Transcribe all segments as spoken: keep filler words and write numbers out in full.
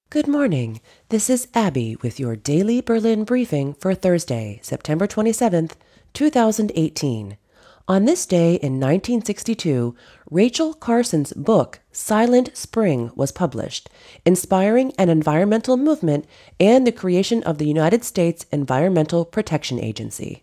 Good morning. This is Abby with your daily Berlin briefing for Thursday, September twenty-seventh, two thousand eighteen. On this day in nineteen sixty-two, Rachel Carson's book, Silent Spring, was published, inspiring an environmental movement and the creation of the United States Environmental Protection Agency.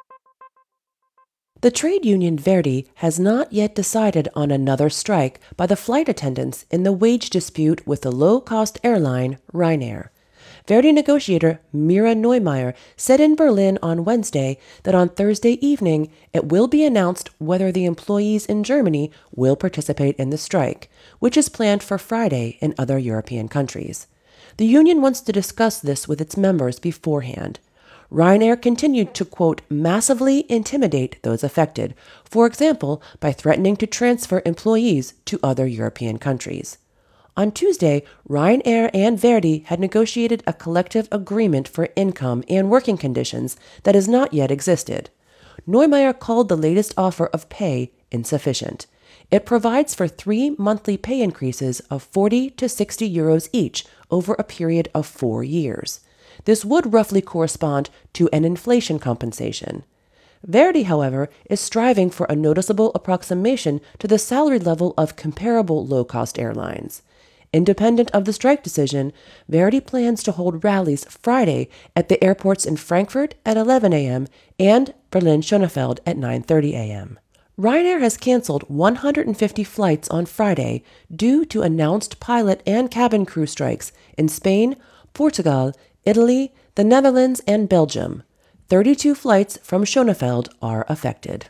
The trade union Verdi has not yet decided on another strike by the flight attendants in the wage dispute with the low-cost airline Ryanair. Verdi negotiator Mira Neumeier said in Berlin on Wednesday that on Thursday evening it will be announced whether the employees in Germany will participate in the strike, which is planned for Friday in other European countries. The union wants to discuss this with its members beforehand. Ryanair continued to, quote, massively intimidate those affected, for example, by threatening to transfer employees to other European countries. On Tuesday, Ryanair and Verdi had negotiated a collective agreement for income and working conditions that has not yet existed. Neumeier called the latest offer of pay insufficient. It provides for three monthly pay increases of forty to sixty euros each over a period of four years. This would roughly correspond to an inflation compensation. Verdi, however, is striving for a noticeable approximation to the salary level of comparable low-cost airlines. Independent of the strike decision, Verdi plans to hold rallies Friday at the airports in Frankfurt at eleven a.m. and Berlin-Schönefeld at nine thirty a.m. Ryanair has canceled one hundred fifty flights on Friday due to announced pilot and cabin crew strikes in Spain, Portugal, Italy, the Netherlands, and Belgium. thirty-two flights from Schönefeld are affected.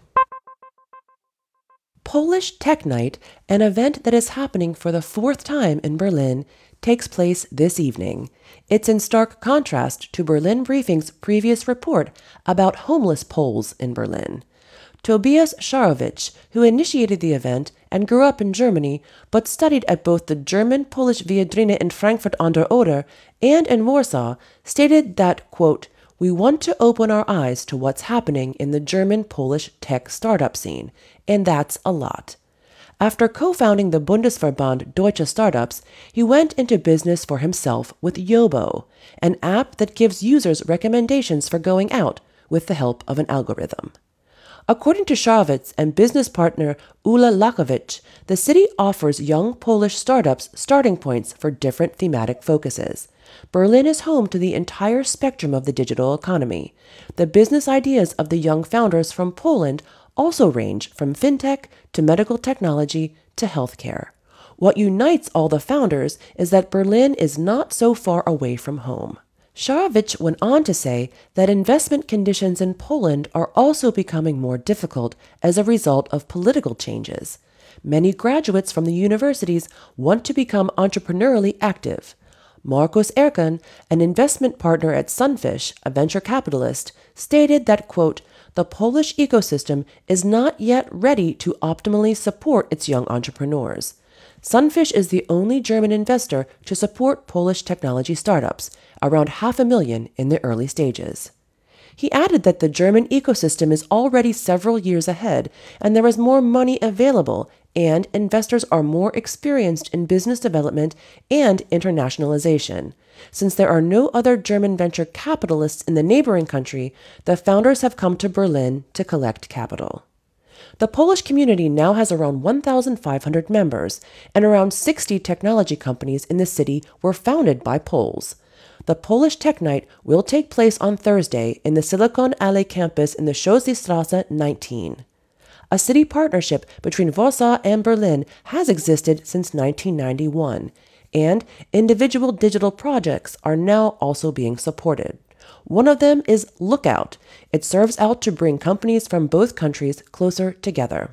Polish Tech Night, an event that is happening for the fourth time in Berlin, takes place this evening. It's in stark contrast to Berlin Briefing's previous report about homeless Poles in Berlin. Tobias Szarowicz, who initiated the event and grew up in Germany, but studied at both the German-Polish Viadrina in Frankfurt an der Oder and in Warsaw, stated that, quote, we want to open our eyes to what's happening in the German-Polish tech startup scene, and that's a lot. After co-founding the Bundesverband Deutsche Startups, he went into business for himself with Yobo, an app that gives users recommendations for going out with the help of an algorithm. According to Szarowicz and business partner Ula Lakowicz, the city offers young Polish startups starting points for different thematic focuses. Berlin is home to the entire spectrum of the digital economy. The business ideas of the young founders from Poland also range from fintech to medical technology to healthcare. What unites all the founders is that Berlin is not so far away from home. Szarowicz went on to say that investment conditions in Poland are also becoming more difficult as a result of political changes. Many graduates from the universities want to become entrepreneurially active. Markus Erkan, an investment partner at Sunfish, a venture capitalist, stated that, quote, the Polish ecosystem is not yet ready to optimally support its young entrepreneurs. Sunfish is the only German investor to support Polish technology startups, around half a million in the early stages. He added that the German ecosystem is already several years ahead, and there is more money available, and investors are more experienced in business development and internationalization. Since there are no other German venture capitalists in the neighboring country, the founders have come to Berlin to collect capital. The Polish community now has around one thousand five hundred members, and around sixty technology companies in the city were founded by Poles. The Polish Tech Night will take place on Thursday in the Silicon Alley campus in the Schossiestrasse nineteen. A city partnership between Warsaw and Berlin has existed since nineteen ninety-one, and individual digital projects are now also being supported. One of them is Lookout. It serves out to bring companies from both countries closer together.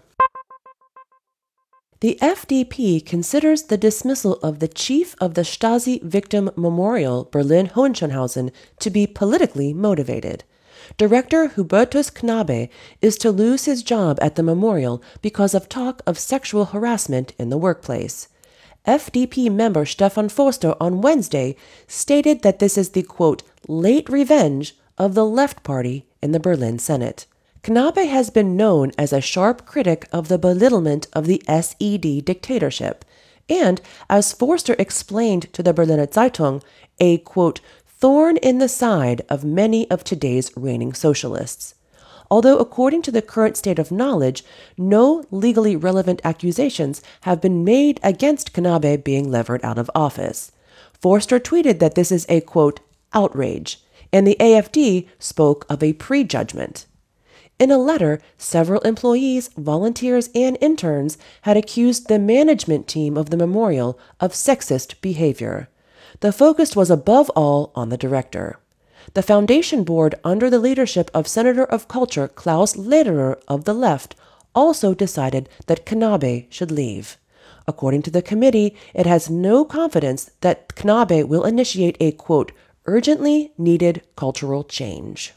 The F D P considers the dismissal of the chief of the Stasi Victim Memorial, Berlin-Hohenschönhausen, to be politically motivated. Director Hubertus Knabe is to lose his job at the memorial because of talk of sexual harassment in the workplace. F D P member Stefan Forster on Wednesday stated that this is the, quote, late revenge of the Left Party in the Berlin Senate. Knabe has been known as a sharp critic of the belittlement of the S E D dictatorship, And, as Forster explained to the Berliner Zeitung, a, quote, thorn in the side of many of today's reigning socialists. Although according to the current state of knowledge, no legally relevant accusations have been made against Knabe being levered out of office. Forster tweeted that this is a, quote, outrage, and the A F D spoke of a prejudgment. In a letter, several employees, volunteers, and interns had accused the management team of the memorial of sexist behavior. The focus was above all on the director. The foundation board, under the leadership of Senator of Culture Klaus Lederer of the left, also decided that Knabe should leave. According to the committee, it has no confidence that Knabe will initiate a, quote, urgently needed cultural change.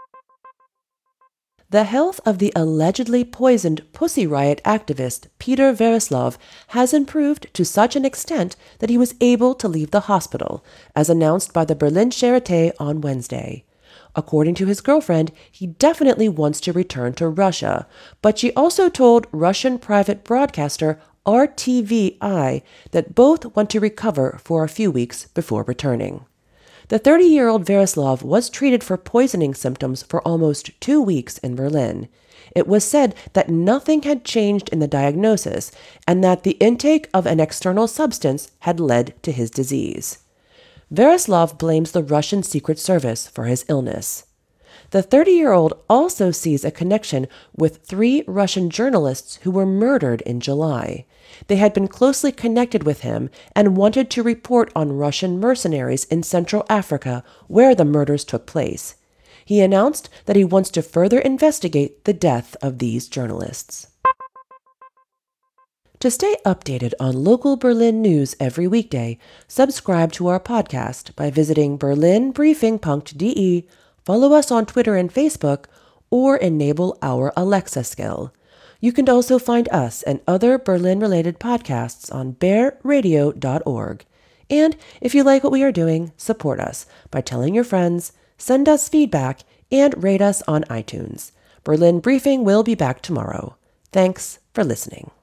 The health of the allegedly poisoned Pussy Riot activist Peter Vereslov has improved to such an extent that he was able to leave the hospital, as announced by the Berlin Charité on Wednesday. According to his girlfriend, he definitely wants to return to Russia, but she also told Russian private broadcaster R T V I that both want to recover for a few weeks before returning. The thirty-year-old Vereslov was treated for poisoning symptoms for almost two weeks in Berlin. It was said that nothing had changed in the diagnosis and that the intake of an external substance had led to his disease. Vereslov blames the Russian Secret Service for his illness. The thirty-year-old also sees a connection with three Russian journalists who were murdered in July. They had been closely connected with him and wanted to report on Russian mercenaries in Central Africa, where the murders took place. He announced that he wants to further investigate the death of these journalists. To stay updated on local Berlin news every weekday, subscribe to our podcast by visiting berlin briefing punkt de, follow us on Twitter and Facebook, or enable our Alexa skill. You can also find us and other Berlin-related podcasts on bear radio dot org. And if you like what we are doing, support us by telling your friends, send us feedback, and rate us on iTunes. Berlin Briefing will be back tomorrow. Thanks for listening.